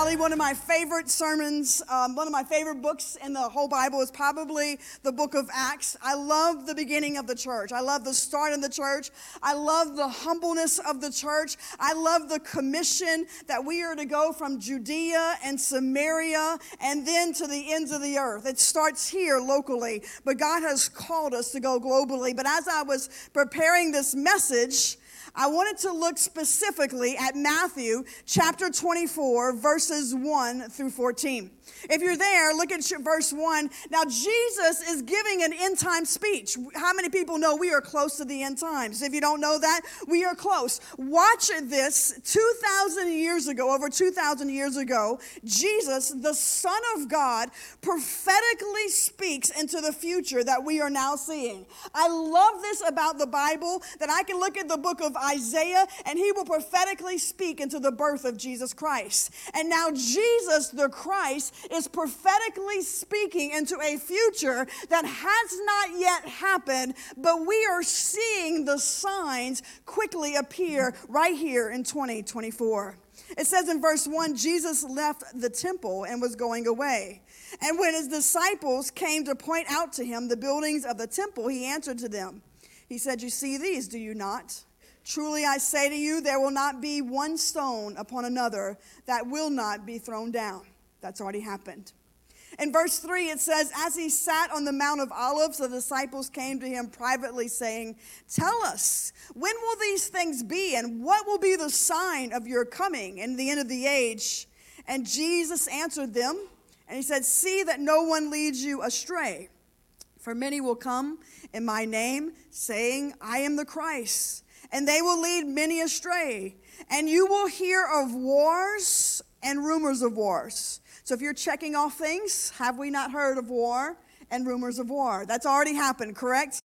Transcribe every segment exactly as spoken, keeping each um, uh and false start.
Really, one of my favorite sermons, um, one of my favorite books in the whole Bible is probably the book of Acts. I love the beginning of the church. I love the start of the church. I love the humbleness of the church. I love the commission that we are to go from Judea and Samaria and then to the ends of the earth. It starts here locally, but God has called us to go globally. But as I was preparing this message, I wanted to look specifically at Matthew chapter twenty-four, verses one through fourteen. If you're there, look at verse one. Now, Jesus is giving an end-time speech. How many people know we are close to the end times? If you don't know that, we are close. Watch this. two thousand years ago, over two thousand years ago, Jesus, the Son of God, prophetically speaks into the future that we are now seeing. I love this about the Bible, that I can look at the book of Isaiah, and he will prophetically speak into the birth of Jesus Christ. And now Jesus, the Christ, is prophetically speaking into a future that has not yet happened, but we are seeing the signs quickly appear right here in twenty twenty-four. It says in verse one, Jesus left the temple and was going away. And when his disciples came to point out to him the buildings of the temple, he answered to them. He said, "You see these, do you not? Truly I say to you, there will not be one stone upon another that will not be thrown down." That's already happened. In verse three, it says, as he sat on the Mount of Olives, the disciples came to him privately saying, "Tell us, when will these things be, and what will be the sign of your coming and the end of the age?" And Jesus answered them, and he said, "See that no one leads you astray. For many will come in my name, saying, 'I am the Christ,' and they will lead many astray. And you will hear of wars and rumors of wars." So if you're checking off things, have we not heard of war and rumors of war? That's already happened, correct?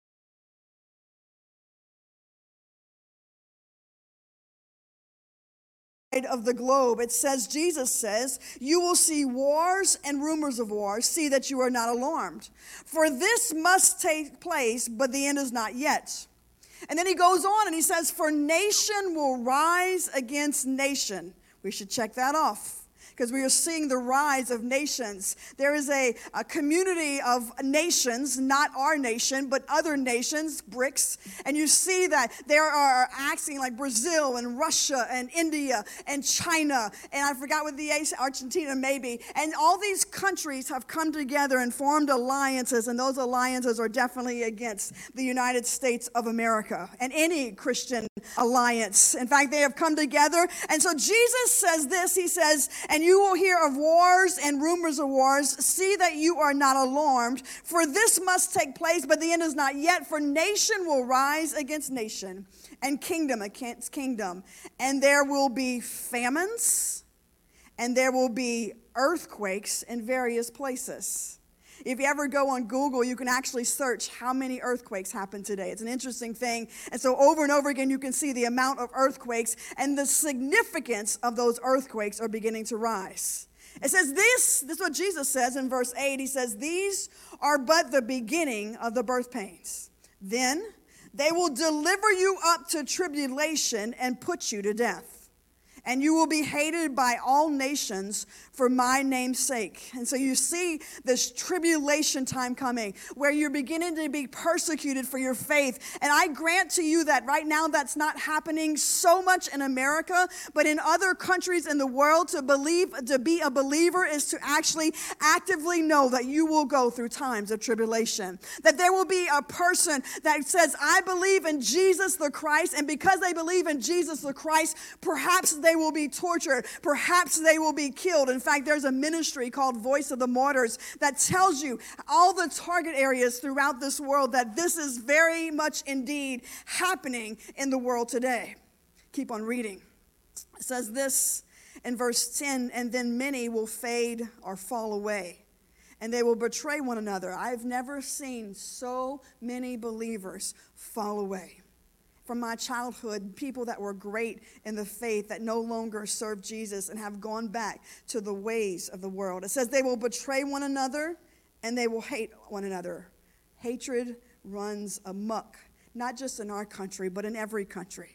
Of the globe, it says, Jesus says, "You will see wars and rumors of wars. See that you are not alarmed. For this must take place, but the end is not yet." And then he goes on and he says, "For nation will rise against nation." We should check that off, because we are seeing the rise of nations. There is a, a community of nations, not our nation, but other nations, BRICS. And you see that there are acting like Brazil and Russia and India and China. And I forgot what the Argentina maybe. And all these countries have come together and formed alliances. And those alliances are definitely against the United States of America and any Christian alliance. In fact, they have come together. And so Jesus says this, he says, "And you will hear of wars and rumors of wars. See that you are not alarmed, for this must take place, but the end is not yet. For nation will rise against nation, and kingdom against kingdom. And there will be famines, and there will be earthquakes in various places." If you ever go on Google, you can actually search how many earthquakes happen today. It's an interesting thing. And so over and over again, you can see the amount of earthquakes, and the significance of those earthquakes are beginning to rise. It says this, this is what Jesus says in verse eight. He says, "These are but the beginning of the birth pains. Then they will deliver you up to tribulation and put you to death. And you will be hated by all nations for my name's sake." And so you see this tribulation time coming, where you're beginning to be persecuted for your faith. And I grant to you that right now that's not happening so much in America, but in other countries in the world, to believe, to be a believer is to actually actively know that you will go through times of tribulation. That there will be a person that says, "I believe in Jesus the Christ," and because they believe in Jesus the Christ, perhaps they will be tortured, perhaps they will be killed. In fact, there's a ministry called Voice of the Martyrs that tells you all the target areas throughout this world, that this is very much indeed happening in the world today. Keep on reading. It says this in verse ten, "And then many will fade or fall away, and they will betray one another." I've never seen so many believers fall away. From my childhood, people that were great in the faith that no longer serve Jesus and have gone back to the ways of the world. It says they will betray one another and they will hate one another. Hatred runs amok, not just in our country, but in every country.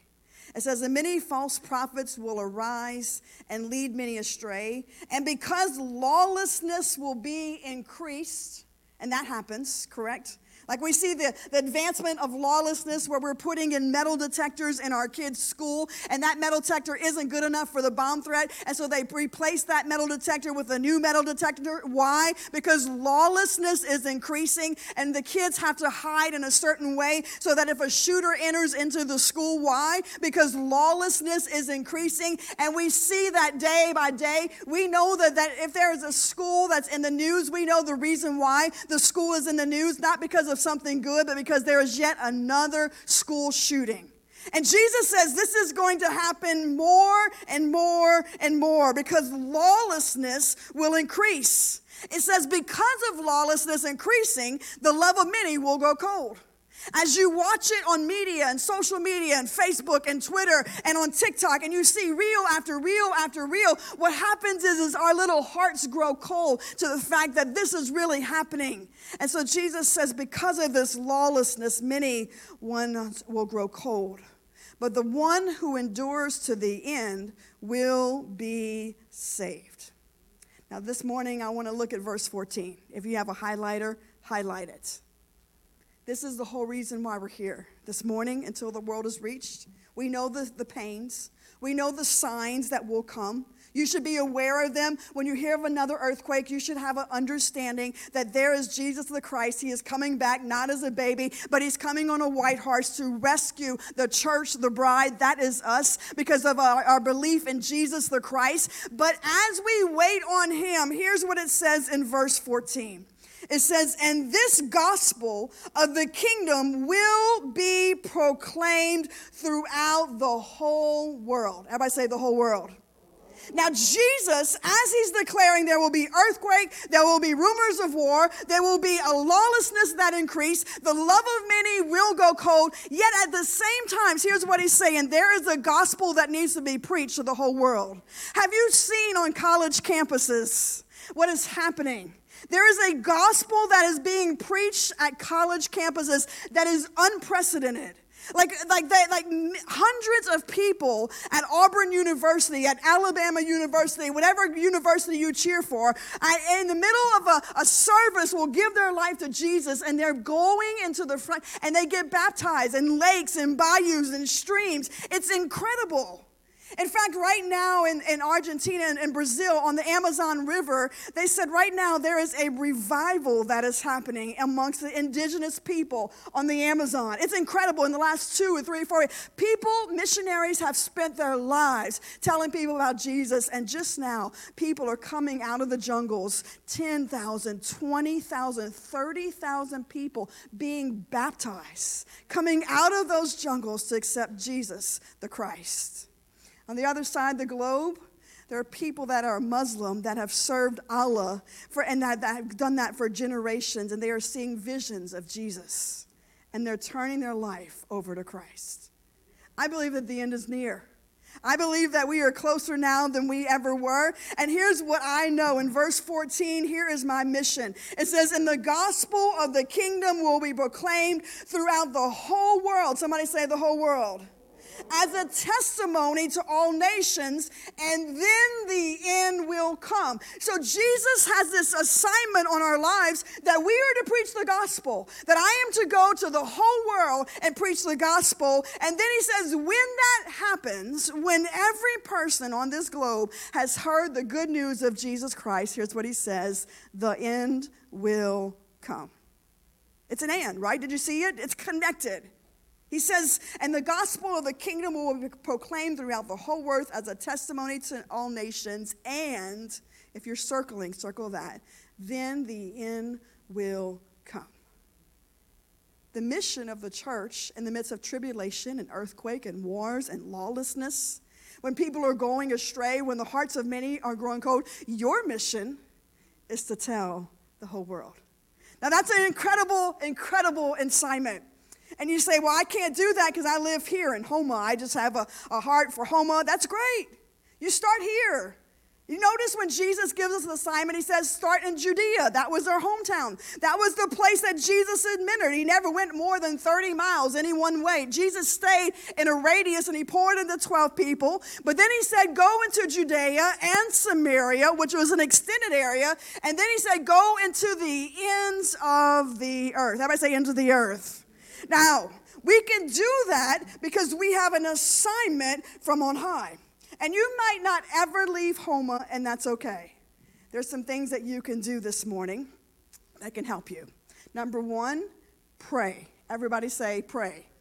It says, and many false prophets will arise and lead many astray. And because lawlessness will be increased, and that happens, correct? Like we see the, the advancement of lawlessness where we're putting in metal detectors in our kids' school, and that metal detector isn't good enough for the bomb threat, and so they replace that metal detector with a new metal detector. Why? Because lawlessness is increasing, and the kids have to hide in a certain way so that if a shooter enters into the school, why? Because lawlessness is increasing, and we see that day by day. We know that, that if there is a school that's in the news, we know the reason why the school is in the news, not because of something good, but because there is yet another school shooting. And Jesus says this is going to happen more and more and more because lawlessness will increase. It says because of lawlessness increasing, the love of many will grow cold. As you watch it on media and social media and Facebook and Twitter and on TikTok, and you see reel after reel after reel, what happens is, is our little hearts grow cold to the fact that this is really happening. And so Jesus says, because of this lawlessness, many ones will grow cold. But the one who endures to the end will be saved. Now this morning, I want to look at verse fourteen. If you have a highlighter, highlight it. This is the whole reason why we're here this morning until the world is reached. We know the, the pains. We know the signs that will come. You should be aware of them. When you hear of another earthquake, you should have an understanding that there is Jesus the Christ. He is coming back not as a baby, but he's coming on a white horse to rescue the church, the bride. That is us because of our, our belief in Jesus the Christ. But as we wait on him, here's what it says in verse fourteen. It says, and this gospel of the kingdom will be proclaimed throughout the whole world. Everybody say the whole world. Now, Jesus, as he's declaring there will be earthquake, there will be rumors of war, there will be a lawlessness that increase, the love of many will go cold, yet at the same time, here's what he's saying, there is a gospel that needs to be preached to the whole world. Have you seen on college campuses what is happening? There is a gospel that is being preached at college campuses that is unprecedented. Like, like, they, like hundreds of people at Auburn University, at Alabama University, whatever university you cheer for, I, in the middle of a, a service will give their life to Jesus, and they're going into the front, and they get baptized in lakes and bayous and streams. It's incredible. In fact, right now in, in Argentina and in Brazil on the Amazon River, they said right now there is a revival that is happening amongst the indigenous people on the Amazon. It's incredible. In the last two or three or four years, people, missionaries have spent their lives telling people about Jesus. And just now, people are coming out of the jungles, ten thousand, twenty thousand, thirty thousand people being baptized, coming out of those jungles to accept Jesus the Christ. On the other side of the globe, there are people that are Muslim that have served Allah for, and that, that have done that for generations, and they are seeing visions of Jesus, and they're turning their life over to Christ. I believe that the end is near. I believe that we are closer now than we ever were. And here's what I know. In verse fourteen, here is my mission. It says, and the gospel of the kingdom will be proclaimed throughout the whole world. Somebody say the whole world. As a testimony to all nations, and then the end will come. So Jesus has this assignment on our lives that we are to preach the gospel, that I am to go to the whole world and preach the gospel. And then he says, when that happens, when every person on this globe has heard the good news of Jesus Christ, here's what he says, the end will come. It's an and, right? Did you see it? It's connected. He says, and the gospel of the kingdom will be proclaimed throughout the whole earth as a testimony to all nations. And if you're circling, circle that. Then the end will come. The mission of the church in the midst of tribulation and earthquake and wars and lawlessness, when people are going astray, when the hearts of many are growing cold, your mission is to tell the whole world. Now that's an incredible, incredible assignment. And you say, well, I can't do that because I live here in Houma. I just have a, a heart for Houma. That's great. You start here. You notice when Jesus gives us an assignment, he says, start in Judea. That was their hometown. That was the place that Jesus administered. He never went more than thirty miles any one way. Jesus stayed in a radius and he poured into twelve people. But then he said, go into Judea and Samaria, which was an extended area. And then he said, go into the ends of the earth. Everybody say ends of the earth. Now, we can do that because we have an assignment from on high. And you might not ever leave Houma, and that's okay. There's some things that you can do this morning that can help you. Number one, pray. Everybody say pray. Pray.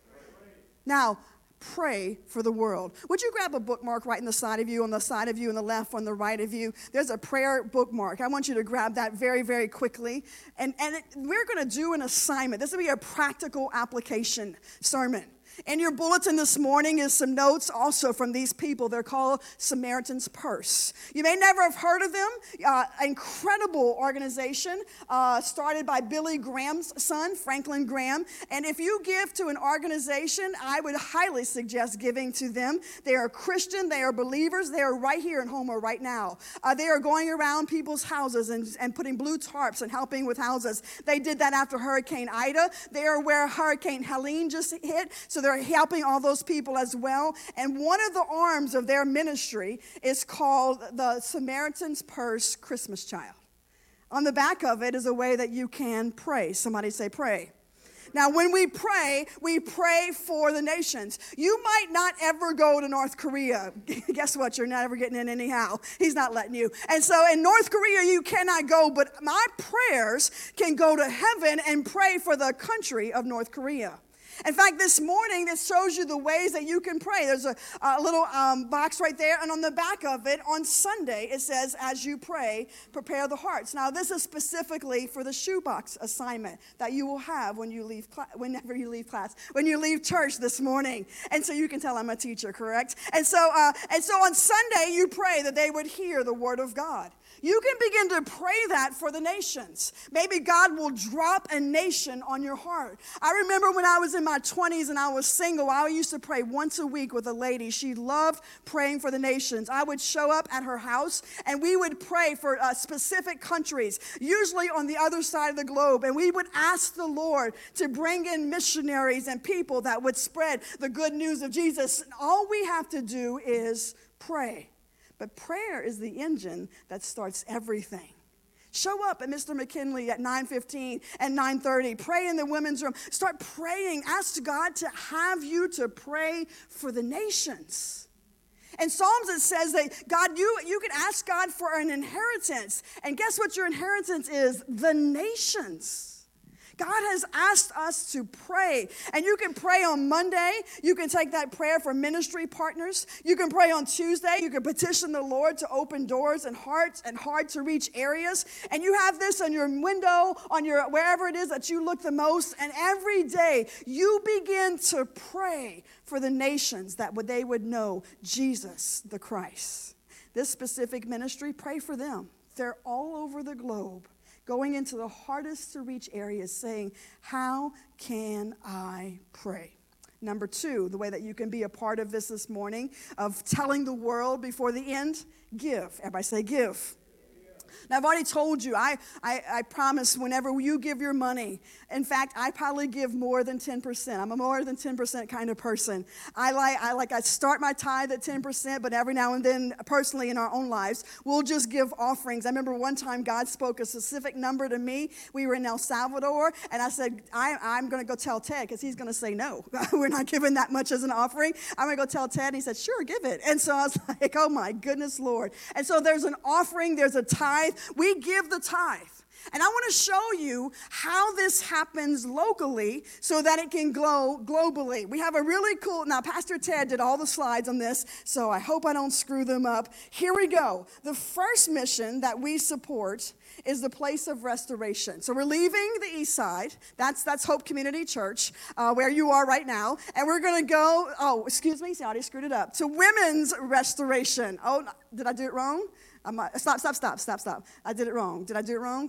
Now, pray for the world. Would you grab a bookmark right in the side of you, on the side of you, on the left, on the right of you? There's a prayer bookmark. I want you to grab that very, very quickly. And, and it, we're going to do an assignment. This will be a practical application sermon. In your bulletin this morning is some notes also from these people. They're called Samaritan's Purse. You may never have heard of them. Uh, incredible organization uh, started by Billy Graham's son, Franklin Graham. And if you give to an organization, I would highly suggest giving to them. They are Christian. They are believers. They are right here in Houma right now. Uh, they are going around people's houses and, and putting blue tarps and helping with houses. They did that after Hurricane Ida. They are where Hurricane Helene just hit. So they're helping all those people as well. And one of the arms of their ministry is called the Samaritan's Purse Christmas Child. On the back of it is a way that you can pray. Somebody say pray. Now, when we pray, we pray for the nations. You might not ever go to North Korea. Guess what? You're not ever getting in anyhow. He's not letting you. And so in North Korea, you cannot go, but my prayers can go to heaven and pray for the country of North Korea. In fact, this morning, this shows you the ways that you can pray. There's a, a little um, box right there, and on the back of it, on Sunday, it says, as you pray, prepare the hearts. Now, this is specifically for the shoebox assignment that you will have when you leave, cl- whenever you leave class, when you leave church this morning. And so you can tell I'm a teacher, correct? And so, uh, and so on Sunday, you pray that they would hear the word of God. You can begin to pray that for the nations. Maybe God will drop a nation on your heart. I remember when I was in my twenties and I was single, I used to pray once a week with a lady. She loved praying for the nations. I would show up at her house and we would pray for uh, specific countries, usually on the other side of the globe. And we would ask the Lord to bring in missionaries and people that would spread the good news of Jesus. All we have to do is pray. But prayer is the engine that starts everything. Show up at Mister McKinley at nine fifteen and nine thirty. Pray in the women's room. Start praying. Ask God to have you to pray for the nations. In Psalms it says that God, you, you can ask God for an inheritance. And guess what your inheritance is? The nations. God has asked us to pray. And you can pray on Monday. You can take that prayer for ministry partners. You can pray on Tuesday. You can petition the Lord to open doors and hearts and hard to reach areas. And you have this on your window, on your wherever it is that you look the most. And every day you begin to pray for the nations that they would know Jesus the Christ. This specific ministry, pray for them. They're all over the globe, going into the hardest to reach areas saying, how can I pray? Number two, the way that you can be a part of this this morning, of telling the world before the end, give. Everybody say give. Now, I've already told you, I, I, I promise whenever you give your money, in fact, I probably give more than ten percent. I'm a more than ten percent kind of person. I like, I like, I start my tithe at ten percent, but every now and then, personally in our own lives, we'll just give offerings. I remember one time God spoke a specific number to me. We were in El Salvador, and I said, I, I'm going to go tell Ted, because he's going to say no. We're not giving that much as an offering. I'm going to go tell Ted, and he said, sure, give it. And so I was like, oh my goodness, Lord. And so there's an offering, there's a tithe. We give the tithe. And I want to show you how this happens locally so that it can glow globally. We have a really cool, now Pastor Ted did all the slides on this, so I hope I don't screw them up. Here we go. The first mission that we support is the Place of Restoration. So we're leaving the east side. That's that's Hope Community Church, uh, where you are right now. And we're going to go, oh, excuse me, see, I already screwed it up, to Women's Restoration. Oh, did I do it wrong? I'm, stop, stop, stop, stop, stop. I did it wrong. Did I do it wrong?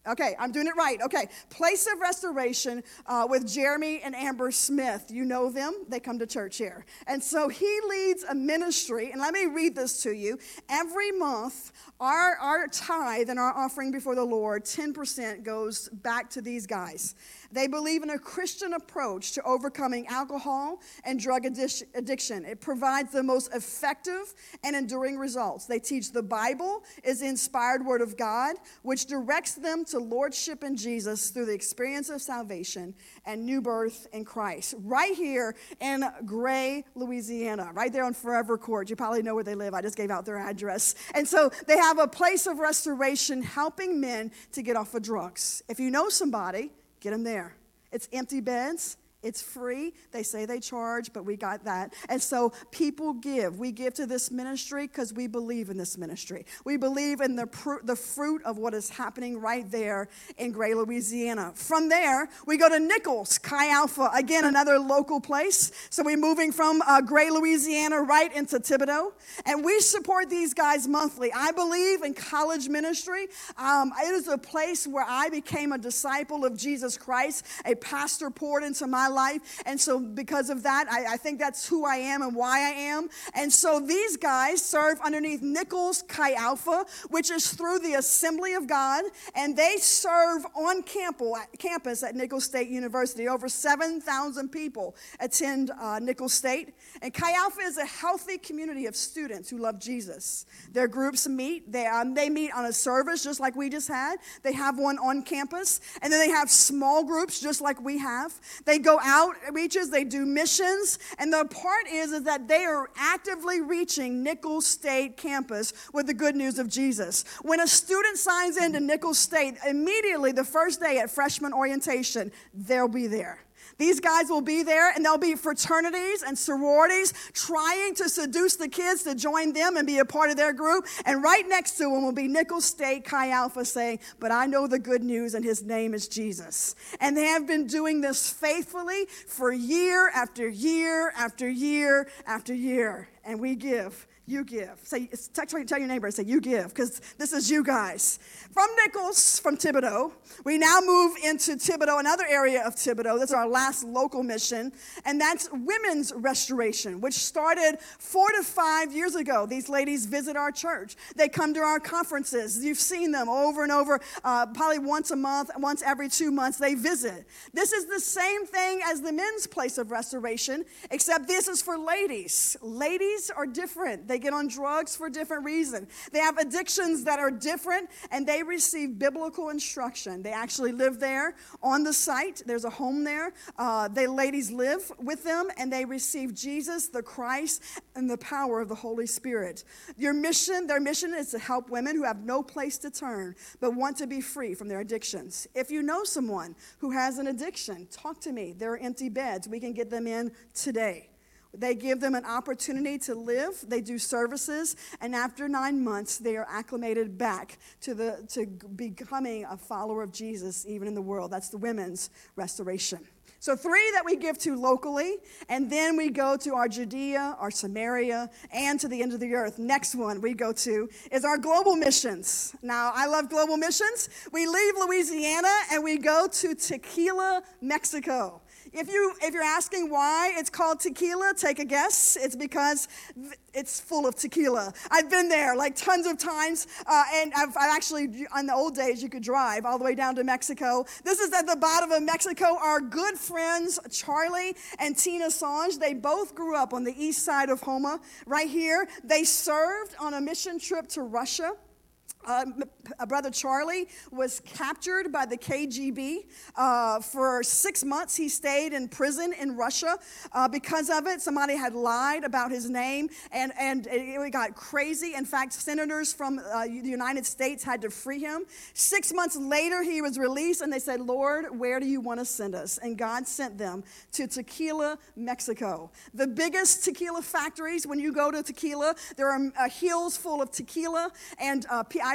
Okay, I'm doing it right. Okay, Place of Restoration uh, with Jeremy and Amber Smith. You know them. They come to church here. And so he leads a ministry, and let me read this to you. Every month, our, our tithe and our offering before the Lord, ten percent goes back to these guys. They believe in a Christian approach to overcoming alcohol and drug addiction. It provides the most effective and enduring results. They teach the Bible is the inspired word of God, which directs them to lordship in Jesus through the experience of salvation and new birth in Christ. Right here in Gray, Louisiana, right there on Forever Court. You probably know where they live. I just gave out their address. And so they have a place of restoration helping men to get off of drugs. If you know somebody, get them there. It's empty beds. It's free. They say they charge, but we got that. And so people give. We give to this ministry because we believe in this ministry. We believe in the, pr- the fruit of what is happening right there in Gray, Louisiana. From there, we go to Nichols, Chi Alpha, again, another local place. So we're moving from uh, Gray, Louisiana, right into Thibodaux. And we support these guys monthly. I believe in college ministry. Um, it is a place where I became a disciple of Jesus Christ. A pastor poured into my life. Life. And so because of that, I, I think that's who I am and why I am. And so these guys serve underneath Nichols Chi Alpha, which is through the Assembly of God, and they serve on campus at Nichols State University. Over seven thousand people attend uh, Nichols State. And Chi Alpha is a healthy community of students who love Jesus. Their groups meet. They, um, they meet on a service just like we just had. They have one on campus. And then they have small groups just like we have. They go outreaches, they do missions, and the part is, is that they are actively reaching Nichols State campus with the good news of Jesus. When a student signs into Nichols State, immediately the first day at freshman orientation, they'll be there. These guys will be there, and there'll be fraternities and sororities trying to seduce the kids to join them and be a part of their group. And right next to them will be Nichols State Chi Alpha saying, but I know the good news, and his name is Jesus. And they have been doing this faithfully for year after year after year after year. And we give. You give. Say, tell your neighbor, say, you give, because this is you guys. From Nichols, from Thibodaux, we now move into Thibodaux, another area of Thibodaux. That's our last local mission, and that's women's restoration, which started four to five years ago. These ladies visit our church. They come to our conferences. You've seen them over and over, uh, probably once a month, once every two months, they visit. This is the same thing as the men's place of restoration, except this is for ladies. Ladies are different. They They get on drugs for different reasons. They have addictions that are different, and they receive biblical instruction. They actually live there on the site. There's a home there. Uh, they ladies live with them, and they receive Jesus, the Christ, and the power of the Holy Spirit. Your mission, their mission is to help women who have no place to turn, but want to be free from their addictions. If you know someone who has an addiction, talk to me. There are empty beds. We can get them in today. They give them an opportunity to live. They do services, and after nine months, they are acclimated back to the to becoming a follower of Jesus, even in the world. That's the women's restoration. So three that we give to locally, and then we go to our Judea, our Samaria, and to the end of the earth. Next one we go to is our global missions. Now, I love global missions. We leave Louisiana, and we go to Tequila, Mexico. If, you, if you're asking why it's called tequila, take a guess. It's because it's full of tequila. I've been there like tons of times, uh, and I've, I've actually, in the old days, you could drive all the way down to Mexico. This is at the bottom of Mexico. Our good friends, Charlie and Tina Songe, they both grew up on the east side of Houma, right here. They served on a mission trip to Russia. Uh, Brother Charlie was captured by the K G B. Uh, for six months, he stayed in prison in Russia. Uh, because of it, somebody had lied about his name, and, and it got crazy. In fact, senators from uh, the United States had to free him. Six months later, he was released, and they said, Lord, where do you want to send us? And God sent them to Tequila, Mexico. The biggest tequila factories, when you go to Tequila, there are uh, hills full of tequila, and uh, I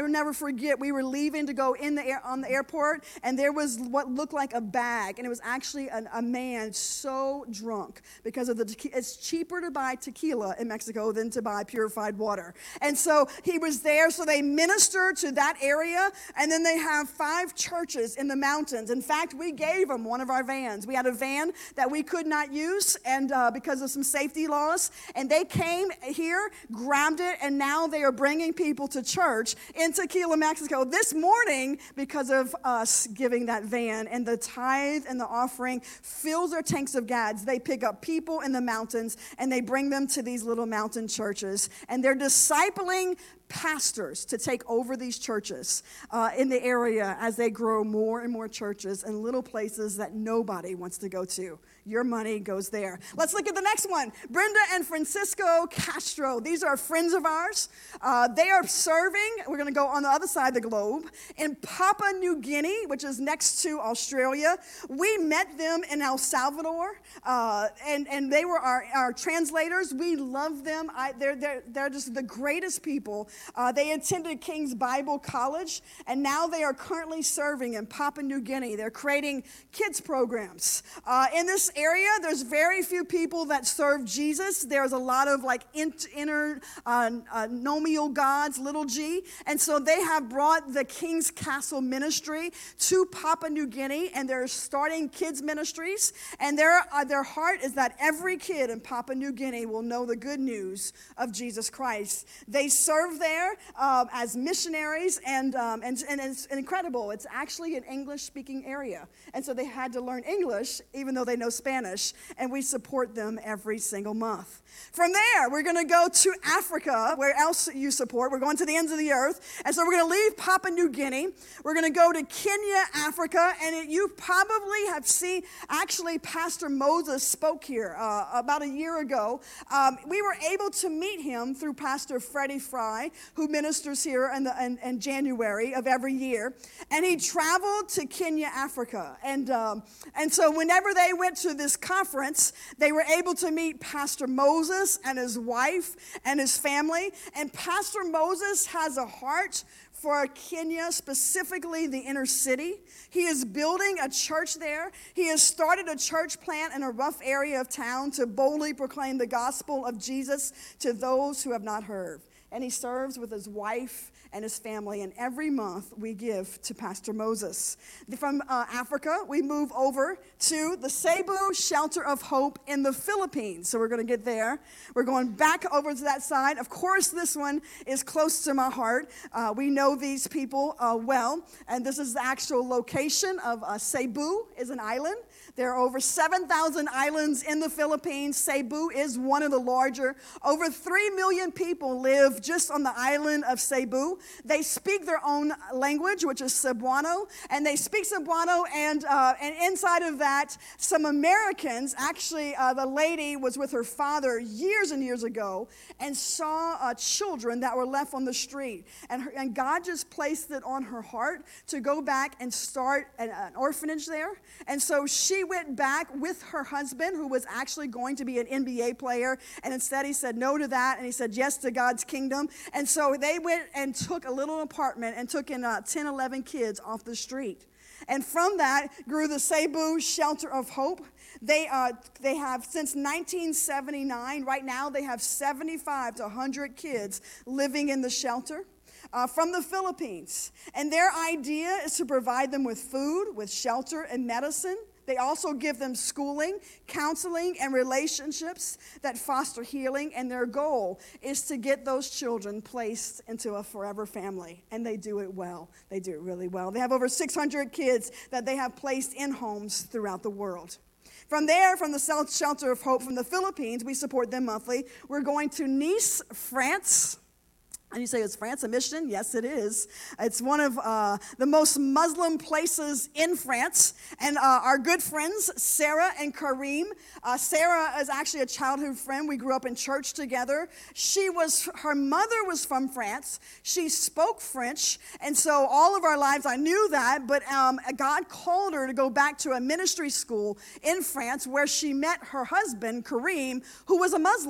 I will never forget, we were leaving to go in the air, on the airport, and there was what looked like a bag, and it was actually an, a man so drunk because of the tequila. It's cheaper to buy tequila in Mexico than to buy purified water. And so he was there, so they ministered to that area, and then they have five churches in the mountains. In fact, we gave them one of our vans. We had a van that we could not use, and uh, because of some safety laws, and they came here, grabbed it, and now they are bringing people to church in Tequila, Mexico this morning because of us giving that van. And the tithe and the offering fills their tanks of gas. They pick up people in the mountains and they bring them to these little mountain churches. And they're discipling pastors to take over these churches uh, in the area as they grow more and more churches in little places that nobody wants to go to. Your money goes there. Let's look at the next one. Brenda and Francisco Castro. These are friends of ours. Uh, they are serving, we're going to go on the other side of the globe, in Papua New Guinea, which is next to Australia. We met them in El Salvador, uh, and, and they were our, our translators. We love them. I, they're, they're, they're just the greatest people. Uh, they attended King's Bible College, and now they are currently serving in Papua New Guinea. They're creating kids programs. Uh, in this area, there's very few people that serve Jesus. There's a lot of like inner uh, uh, nomial gods, little g. And so they have brought the King's Castle ministry to Papua New Guinea, and they're starting kids ministries. And their, uh, their heart is that every kid in Papua New Guinea will know the good news of Jesus Christ. They serve there um, as missionaries, and, um, and, and it's incredible. It's actually an English-speaking area. And so they had to learn English, even though they know Spanish, and we support them every single month. From there, we're going to go to Africa. Where else you support? We're going to the ends of the earth. And so we're going to leave Papua New Guinea. We're going to go to Kenya, Africa. And it, you probably have seen, actually, Pastor Moses spoke here uh, about a year ago. Um, we were able to meet him through Pastor Freddie Fry, who ministers here in, the, in, in January of every year. And he traveled to Kenya, Africa. And, um, and so whenever they went to this conference, they were able to meet Pastor Moses and his wife and his family. And Pastor Moses has a heart for Kenya, specifically the inner city. He is building a church there. He has started a church plant in a rough area of town to boldly proclaim the gospel of Jesus to those who have not heard. And he serves with his wife and his family. And every month we give to Pastor Moses. From uh, Africa, we move over to the Cebu Shelter of Hope in the Philippines. So we're going to get there. We're going back over to that side. Of course, this one is close to my heart. Uh, we know these people uh, well. And this is the actual location of uh, Cebu is an island. There are over seven thousand islands in the Philippines. Cebu is one of the larger. Over three million people live just on the island of Cebu. They speak their own language, which is Cebuano, and they speak Cebuano, and uh, and inside of that, some Americans, actually uh, the lady was with her father years and years ago and saw uh, children that were left on the street, and, her, and God just placed it on her heart to go back and start an, an orphanage there. And so she went back with her husband, who was actually going to be an N B A player, and instead he said no to that, and he said yes to God's kingdom. And so they went and took a little apartment and took in uh, ten, eleven kids off the street. And from that grew the Cebu Shelter of Hope. They uh, they have, since nineteen seventy-nine, right now they have seventy-five to one hundred kids living in the shelter. Uh, from the Philippines. And their idea is to provide them with food, with shelter, and medicine. They also give them schooling, counseling, and relationships that foster healing. And their goal is to get those children placed into a forever family. And they do it well. They do it really well. They have over six hundred kids that they have placed in homes throughout the world. From there, from the South Shelter of Hope from the Philippines, we support them monthly. We're going to Nice, France. And you say, is France a mission? Yes, it is. It's one of uh, the most Muslim places in France. And uh, our good friends, Sarah and Kareem. Uh, Sarah is actually a childhood friend. We grew up in church together. She was, her mother was from France. She spoke French. And so all of our lives, I knew that. But um, God called her to go back to a ministry school in France where she met her husband, Kareem, who was a Muslim.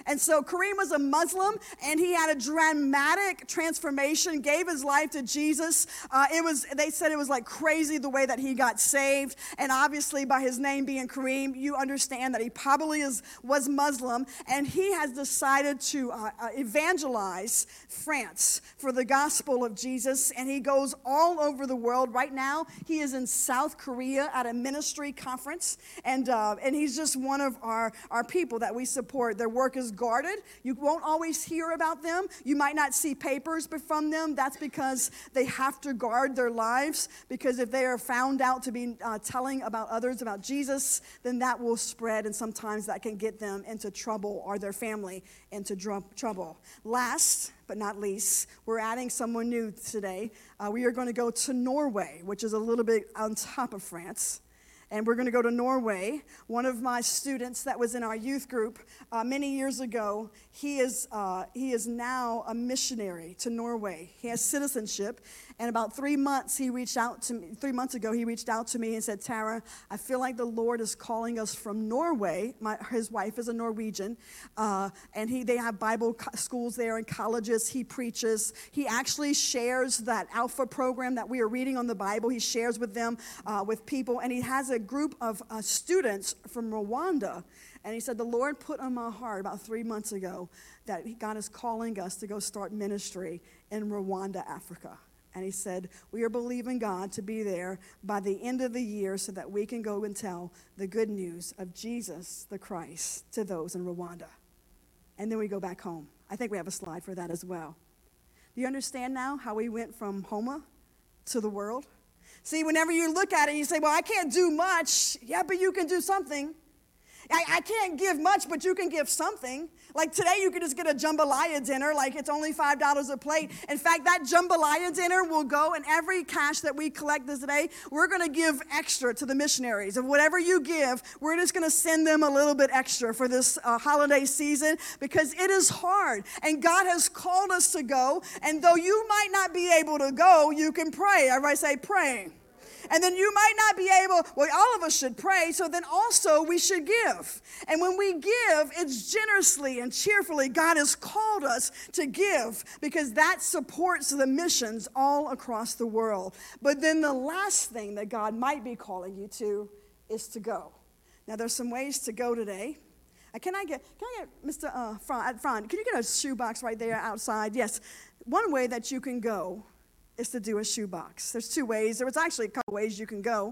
And so Kareem was a Muslim, and he had a dramatic transformation, gave his life to Jesus. Uh, it was, they said it was like crazy the way that he got saved. And obviously by his name being Kareem, you understand that he probably is, was Muslim. And he has decided to uh, uh, evangelize France for the gospel of Jesus. And he goes all over the world. Right now, he is in South Korea at a ministry conference. And, uh, and he's just one of our, our people that we support. Their work is guarded. You won't always hear about them. You might not see papers from them. That's because they have to guard their lives, because if they are found out to be uh, telling about others about Jesus, then that will spread, and sometimes that can get them into trouble or their family into dr- trouble. Last but not least, we're adding someone new today. Uh, we are going to go to Norway, which is a little bit on top of France. And we're going to go to Norway. One of my students that was in our youth group uh, many years ago, he is uh, he is now a missionary to Norway. He has citizenship. And about three months, he reached out to me. Three months ago, he reached out to me and said, "Tara, I feel like the Lord is calling us from Norway." My, his wife is a Norwegian, uh, and he they have Bible co- schools there and colleges. He preaches. He actually shares that Alpha program that we are reading on the Bible. He shares with them, uh, with people, and he has a group of uh, students from Rwanda. And he said, the Lord put on my heart about three months ago that God is calling us to go start ministry in Rwanda, Africa. And he said, we are believing God to be there by the end of the year so that we can go and tell the good news of Jesus the Christ to those in Rwanda. And then we go back home. I think we have a slide for that as well. Do you understand now how we went from Homa to the world? See, whenever you look at it, you say, well, I can't do much. Yeah, but you can do something. I, I can't give much, but you can give something. Like today, you can just get a jambalaya dinner, like it's only five dollars a plate. In fact, that jambalaya dinner will go, and every cash that we collect this today, we're going to give extra to the missionaries. Of whatever you give, we're just going to send them a little bit extra for this uh, holiday season, because it is hard. And God has called us to go, and though you might not be able to go, you can pray. Everybody say pray. And then you might not be able, well, all of us should pray, so then also we should give. And when we give, it's generously and cheerfully. God has called us to give, because that supports the missions all across the world. But then the last thing that God might be calling you to is to go. Now, there's some ways to go today. Uh, can I get, can I get Mister Uh, Fran, Fran, can you get a shoebox right there outside? Yes. One way that you can go is to do a shoebox. There's two ways. There was actually a couple ways you can go.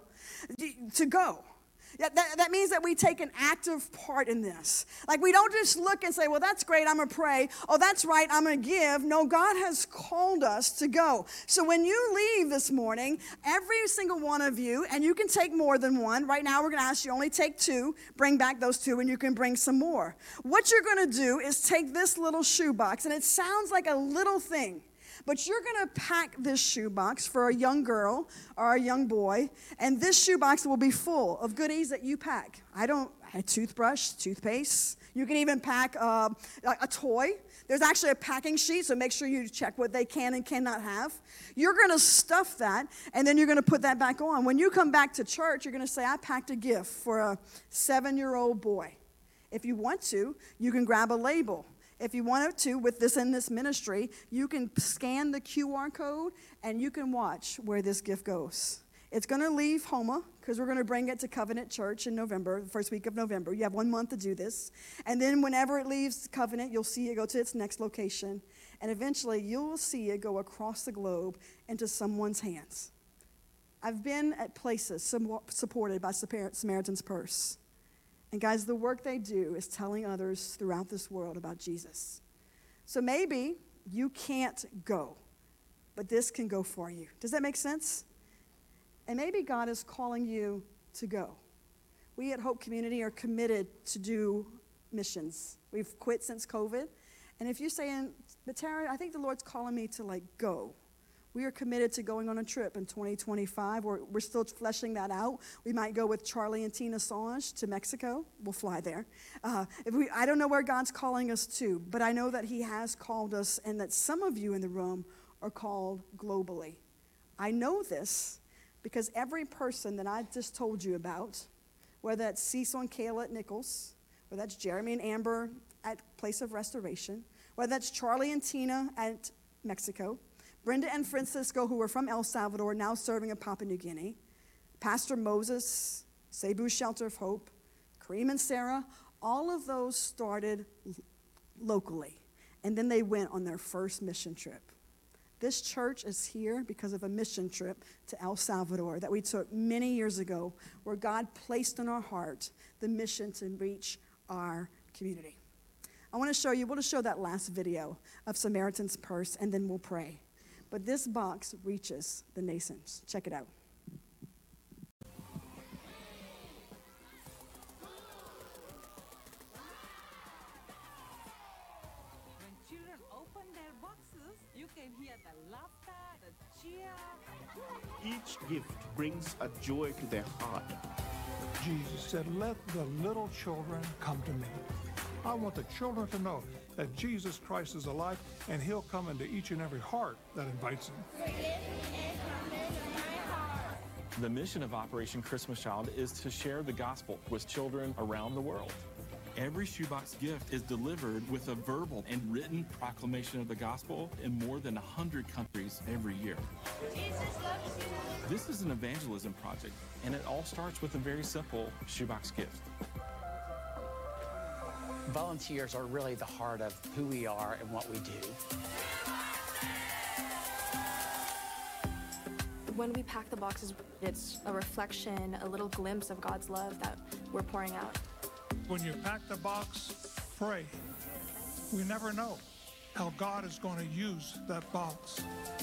To go. Yeah, that, that means that we take an active part in this. Like, we don't just look and say, well, that's great, I'm going to pray. Oh, that's right, I'm going to give. No, God has called us to go. So when you leave this morning, every single one of you, and you can take more than one. Right now, we're going to ask you only take two. Bring back those two, and you can bring some more. What you're going to do is take this little shoebox, and it sounds like a little thing. But you're going to pack this shoebox for a young girl or a young boy, and this shoebox will be full of goodies that you pack. I don't, a toothbrush, toothpaste. You can even pack uh, a toy. There's actually a packing sheet, so make sure you check what they can and cannot have. You're going to stuff that, and then you're going to put that back on. When you come back to church, you're going to say, I packed a gift for a seven-year-old boy. If you want to, you can grab a label. If you wanted to, with this in this ministry, you can scan the Q R code, and you can watch where this gift goes. It's going to leave Homa, because we're going to bring it to Covenant Church in November, the first week of November. You have one month to do this. And then whenever it leaves Covenant, you'll see it go to its next location. And eventually, you'll see it go across the globe into someone's hands. I've been at places supported by Samaritan's Purse. And guys, the work they do is telling others throughout this world about Jesus. So maybe you can't go, but this can go for you. Does that make sense? And maybe God is calling you to go. We at Hope Community are committed to do missions. We've quit since COVID. And if you're saying, but Tara, I think the Lord's calling me to like go. We are committed to going on a trip in twenty twenty-five. We're, we're still fleshing that out. We might go with Charlie and Tina Saunge to Mexico. We'll fly there. Uh, if we, I don't know where God's calling us to, but I know that he has called us, and that some of you in the room are called globally. I know this because every person that I just told you about, whether that's Cecil and Kayla at Nichols, whether that's Jeremy and Amber at Place of Restoration, whether that's Charlie and Tina at Mexico, Brenda and Francisco, who are from El Salvador, now serving in Papua New Guinea, Pastor Moses, Cebu Shelter of Hope, Kareem and Sarah, all of those started locally, and then they went on their first mission trip. This church is here because of a mission trip to El Salvador that we took many years ago, where God placed in our heart the mission to reach our community. I want to show you, we'll just show that last video of Samaritan's Purse, and then we'll pray. But this box reaches the nations. Check it out. When children open their boxes, you can hear the laughter, the cheer. Each gift brings a joy to their heart. Jesus said, let the little children come to me. I want the children to know that Jesus Christ is alive, and he'll come into each and every heart that invites him. The mission of Operation Christmas Child is to share the gospel with children around the world. Every shoebox gift is delivered with a verbal and written proclamation of the gospel in more than one hundred countries every year. Jesus loves you. This is an evangelism project, and it all starts with a very simple shoebox gift. Volunteers are really the heart of who we are and what we do. When we pack the boxes, it's a reflection, a little glimpse of God's love that we're pouring out. When you pack the box, pray. We never know how God is going to use that box.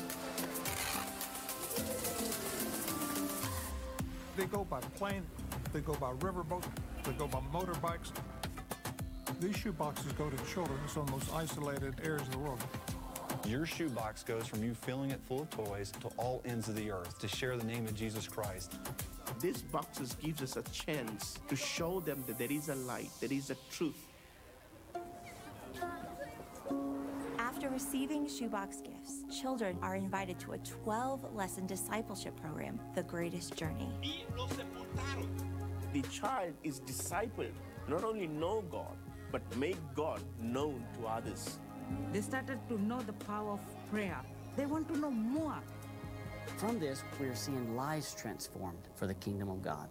They go by plane, they go by riverboat, they go by motorbikes. These shoe boxes go to children in some of the most isolated areas of the world. Your shoebox goes from you filling it full of toys to all ends of the earth to share the name of Jesus Christ. These boxes gives us a chance to show them that there is a light, there is a truth. After receiving shoebox gifts, children are invited to a twelve-lesson discipleship program, The Greatest Journey. The child is discipled, not only know God, but make God known to others. They started to know the power of prayer. They want to know more. From this, we are seeing lives transformed for the kingdom of God.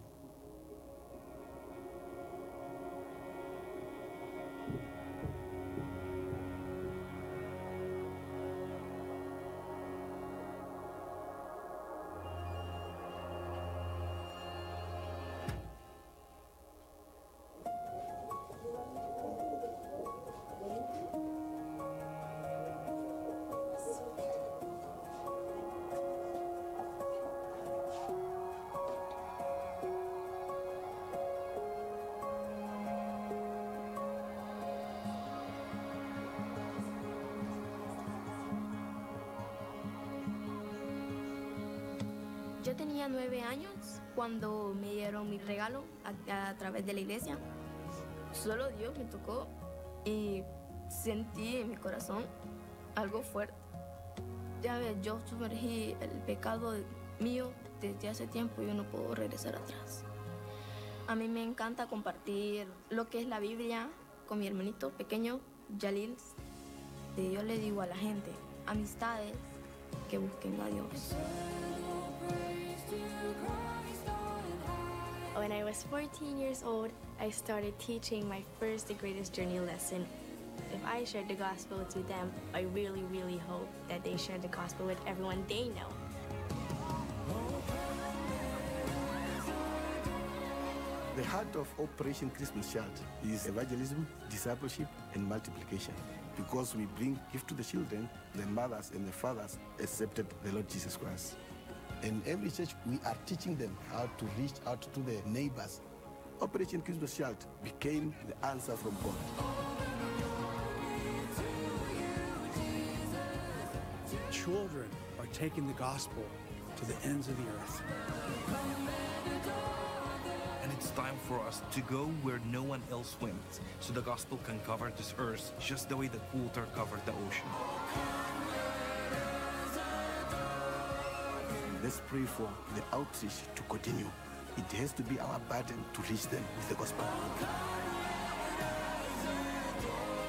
Yo tenía nueve años cuando me dieron mi regalo a, a través de la iglesia. Solo Dios me tocó y sentí en mi corazón algo fuerte. Ya ves, yo sumergí el pecado mío desde hace tiempo y yo no puedo regresar atrás. A mí me encanta compartir lo que es la Biblia con mi hermanito pequeño, Yalil. Y yo le digo a la gente, amistades, que busquen a Dios. When I was fourteen years old, I started teaching my first The Greatest Journey lesson. If I shared the gospel to them, I really, really hope that they share the gospel with everyone they know. The heart of Operation Christmas Child is evangelism, discipleship, and multiplication. Because we bring gift to the children, the mothers and the fathers accepted the Lord Jesus Christ. In every church, we are teaching them how to reach out to the neighbors. Operation Christmas Child became the answer from God. Children are taking the gospel to the ends of the earth. And it's time for us to go where no one else went, so the gospel can cover this earth just the way that water covered the ocean. Let's pray for the outreach to continue. It has to be our burden to reach them with the gospel.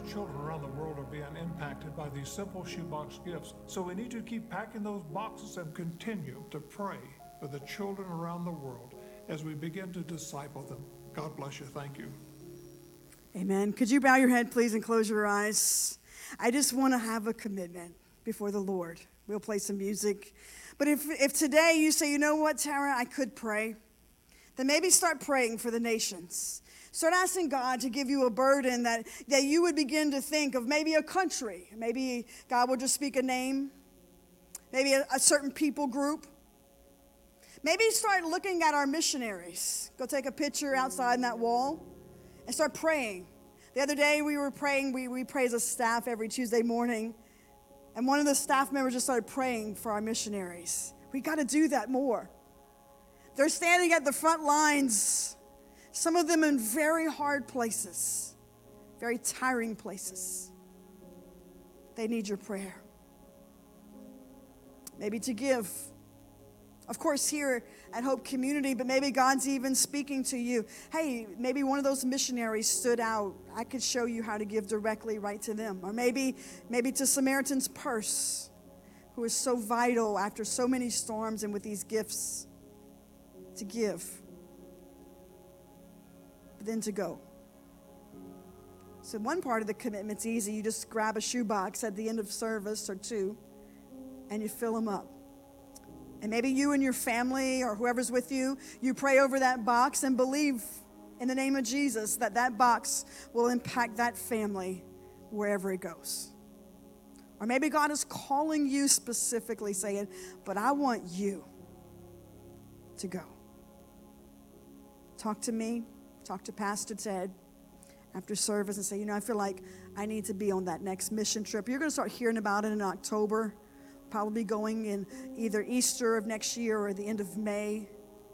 children around the world are being impacted by these simple shoebox gifts. So we need to keep packing those boxes and continue to pray for the children around the world as we begin to disciple them. God bless you. Thank you. Amen. Could you bow your head, please, and close your eyes? I just want to have a commitment before the Lord. We'll play some music. But if, if today you say, you know what, Tara, I could pray, then maybe start praying for the nations. Start asking God to give you a burden that, that you would begin to think of maybe a country. Maybe God will just speak a name. Maybe a, a certain people group. Maybe start looking at our missionaries. Go take a picture outside in that wall and start praying. The other day we were praying, we, we pray as a staff every Tuesday morning. And one of the staff members just started praying for our missionaries. We got to do that more. They're standing at the front lines, some of them in very hard places, very tiring places. They need your prayer. Maybe to give. Of course, here at Hope Community, but maybe God's even speaking to you. Hey, maybe one of those missionaries stood out. I could show you how to give directly right to them. Or maybe, maybe to Samaritan's Purse, who is so vital after so many storms and with these gifts to give, but then to go. So one part of the commitment's easy. You just grab a shoebox at the end of service or two, and you fill them up. And maybe you and your family or whoever's with you, you pray over that box and believe in the name of Jesus that that box will impact that family wherever it goes. Or maybe God is calling you specifically saying, but I want you to go. Talk to me, talk to Pastor Ted after service and say, you know, I feel like I need to be on that next mission trip. You're going to start hearing about it in October. Probably going in either Easter of next year or the end of May.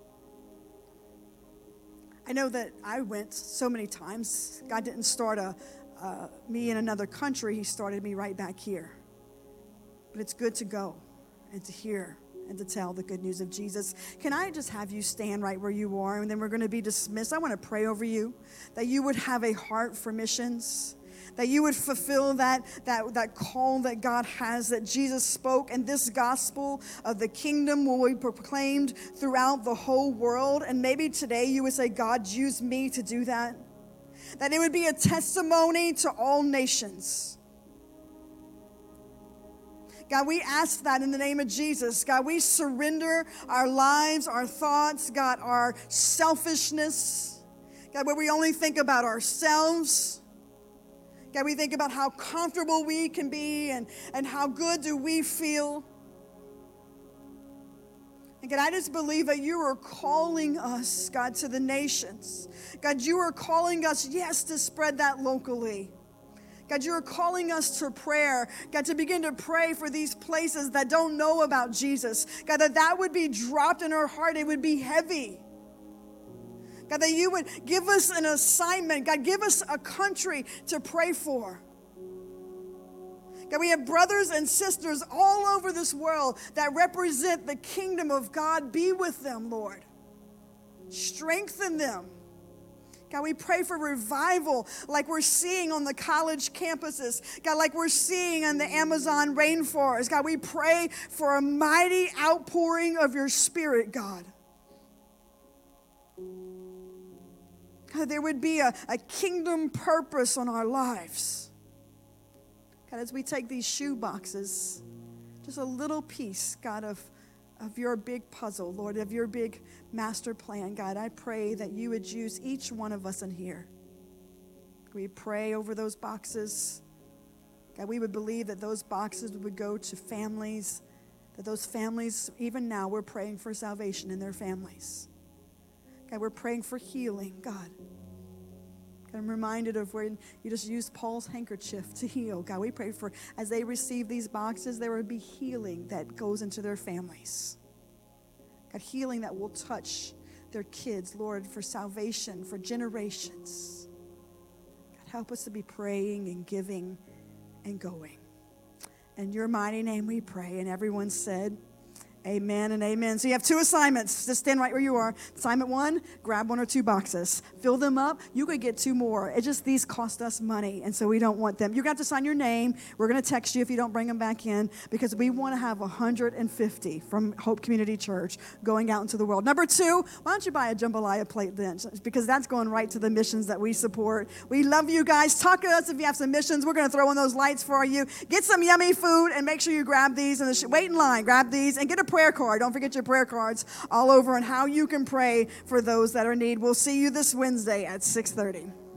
I know that I went so many times. God didn't start a, uh, me in another country. He started me right back here. But it's good to go and to hear and to tell the good news of Jesus. Can I just have you stand right where you are, and then we're going to be dismissed. I want to pray over you, that you would have a heart for missions, that you would fulfill that, that, that call that God has, that Jesus spoke, and this gospel of the kingdom will be proclaimed throughout the whole world. And maybe today you would say, God, use me to do that. That it would be a testimony to all nations. God, we ask that in the name of Jesus. God, we surrender our lives, our thoughts, God, our selfishness. God, where we only think about ourselves. God, we think about how comfortable we can be and, and how good do we feel. And God, I just believe that you are calling us, God, to the nations. God, you are calling us, yes, to spread that locally. God, you are calling us to prayer. God, to begin to pray for these places that don't know about Jesus. God, that that would be dropped in our heart. It would be heavy. God, that you would give us an assignment. God, give us a country to pray for. God, we have brothers and sisters all over this world that represent the kingdom of God. Be with them, Lord. Strengthen them. God, we pray for revival like we're seeing on the college campuses. God, like we're seeing in the Amazon rainforest. God, we pray for a mighty outpouring of your Spirit, God. God, there would be a, a kingdom purpose on our lives. God, as we take these shoe boxes, just a little piece, God, of, of your big puzzle, Lord, of your big master plan, God, I pray that you would use each one of us in here. We pray over those boxes. God, we would believe that those boxes would go to families, that those families, even now, we're praying for salvation in their families. God, we're praying for healing, God. God, I'm reminded of when you just used Paul's handkerchief to heal. God, we pray for, as they receive these boxes, there would be healing that goes into their families. God, healing that will touch their kids, Lord, for salvation, for generations. God, help us to be praying and giving and going. In your mighty name we pray. And everyone said, Amen and amen. So you have two assignments. Just stand right where you are. Assignment one, grab one or two boxes. Fill them up. You could get two more. It's just these cost us money, and so we don't want them. You're going to have to sign your name. We're going to text you if you don't bring them back in, because we want to have one hundred fifty from Hope Community Church going out into the world. Number two, why don't you buy a jambalaya plate then? Because that's going right to the missions that we support. We love you guys. Talk to us if you have some missions. We're going to throw in those lights for you. Get some yummy food, and make sure you grab these. And the wait in line. Grab these and get a prayer card. Don't forget your prayer cards all over and how you can pray for those that are in need. We'll see you this Wednesday at six thirty.